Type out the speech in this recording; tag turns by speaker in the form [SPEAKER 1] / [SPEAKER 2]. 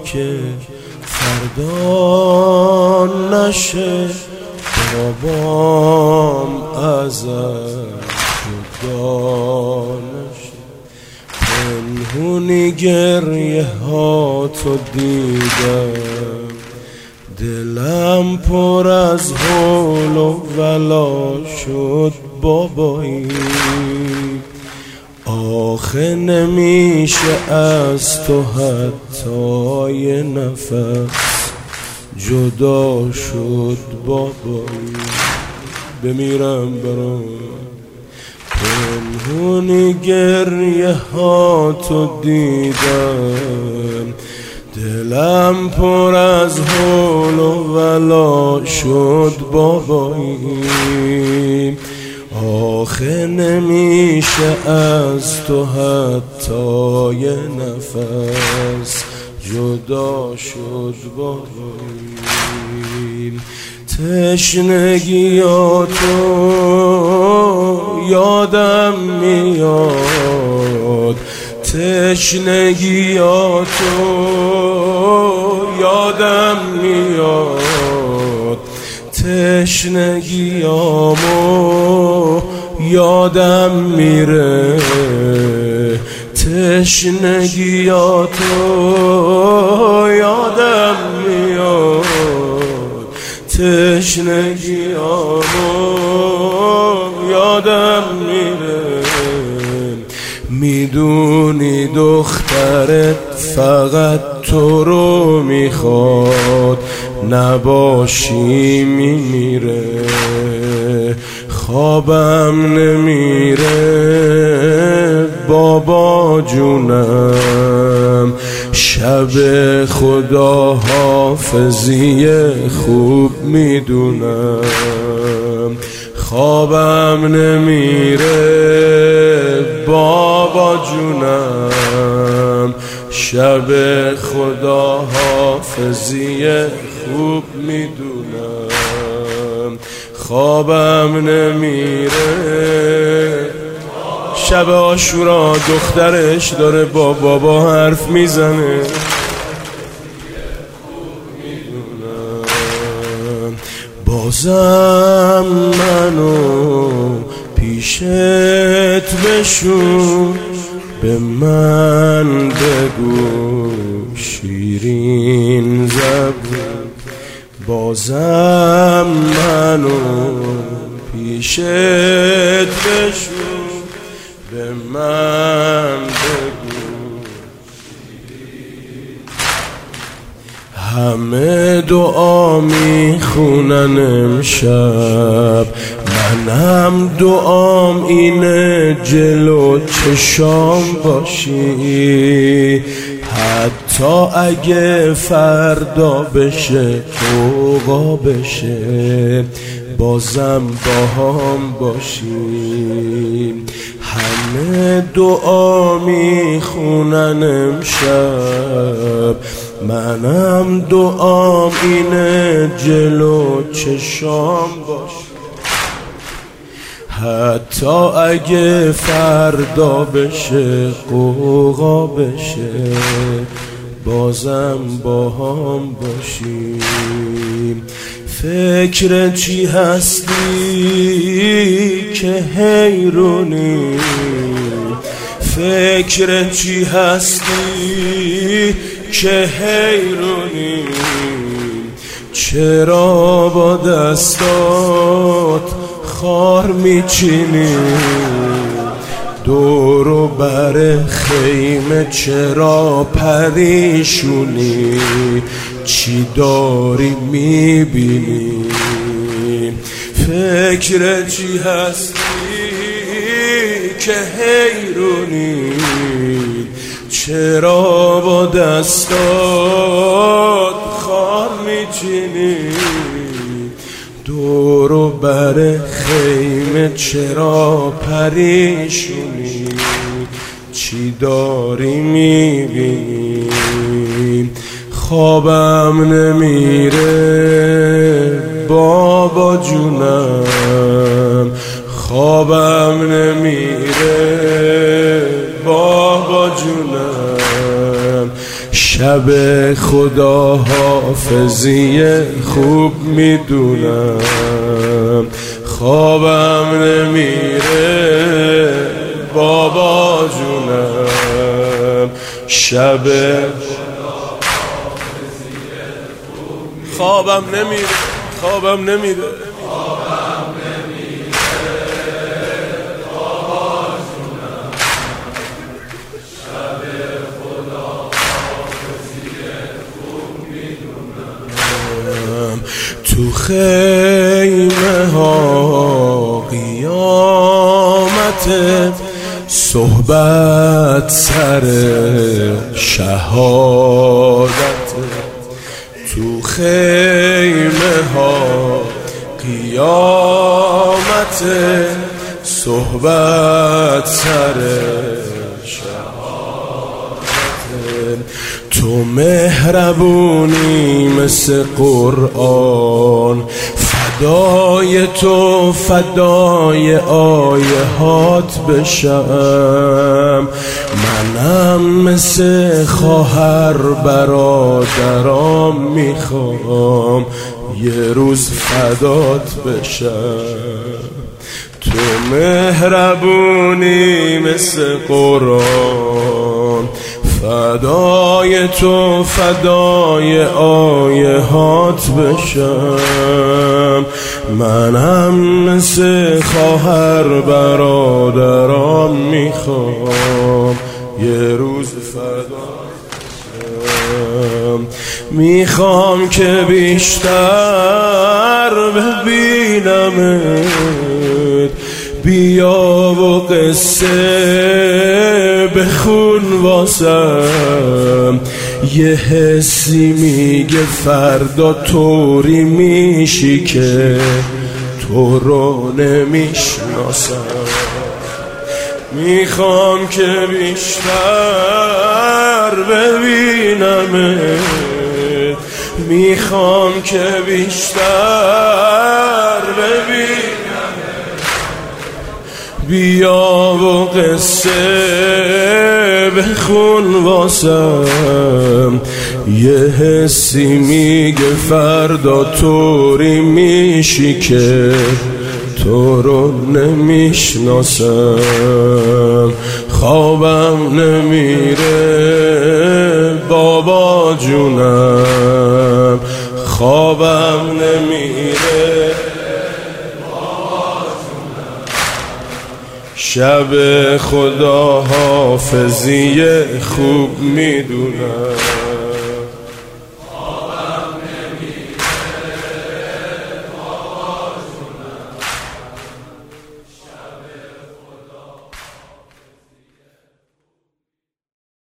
[SPEAKER 1] که فردا نشه بابام ازش جدا نشه. پنهونی گریه ها تو دیدم، دلم پر از حول و ولا شد بابایی. آخه نمیشه از تو حتی یه نفس جدا شد بابایی. بمیرم برام پنهونی گریه ها تو دیدم، دلم پر از حول و ولا شد بابایی. آخه نمیشه از تو حتی یه نفس جدا شد بابایی. تشنگیاتو یادم میاد، تشنگیاتو یادم میاد، تشنگیامو یادم میره، تشنگیاتو یادم میاد، تشنگیامو یادم میره. میدونی دخترت فقط تو رو میخواد، نباشی میمیره. خوابم نمیره بابا جونم، شب خدا حافظی خوب میدونم. خوابم نمیره بابا جونم، شب خدا حافظی خوب میدونم. خوابم نمیره. شب عاشورا دخترش داره با بابا حرف میزنه، بازم منو پیشت بشون، به من بگو شیرین زبون. بازم منو پیشت بشون، به من بگو. همه دعا میخونن امشب، منم دعام اینه جلو چشام باشی. حتی اگه فردا بشه فوقا بشه، بازم باهام باشی. همه دعا میخونن امشب، منم دعام اینه جلو چشام باش. حتی اگه فردا بشه قوقا بشه، بازم باهام باشیم. فکر چی هستی که حیرونی، فکر چی هستی که حیرونی. چرا با دستات خار میچینی، دور و بر خیمه چرا پریشونی. چی داری میبینی؟ فکر چی هستی که حیرونی. چرا با دستات خار میچینی، دور و بر خیمه چرا پریشونی. چی داری میبینی؟ خوابم نمیره بابا جونم، خوابم نمیره بابا جونم. شب خدا حافظی خوب میدونم، خوابم نمیره بابا جونم، شب خوابم نمیره، خوابم نمیره، تو خیمه ها قیامت، صحبت سر شهادت، تو خیمه ها قیامت، صحبت سر تو مهربونی مثل قرآن، فدای تو فدای آیه هات بشم، منم مثل خواهر برادرام میخوام یه روز فدات بشم، تو مهربونی مثل قرآن، فدای تو فدای آیه هات بشم، منم مثل خواهر برادرام میخوام یه روز فدات بشم، میخوام که بیشتر ببینمت، بیا و قصه بخون واسم، یه حسی میگه فردا طوری میشی که تو رو نمیشناسم، میخوام که بیشتر ببینمت، میخوام که بیشتر ببینمت، بیا و قصه بخون واسم، یه حسی میگه فردا طوری میشی که تو رو نمیشناسم، خوابم نمیره بابا جونم، خوابم نمیره شب خدا حافظی خوب میدونم.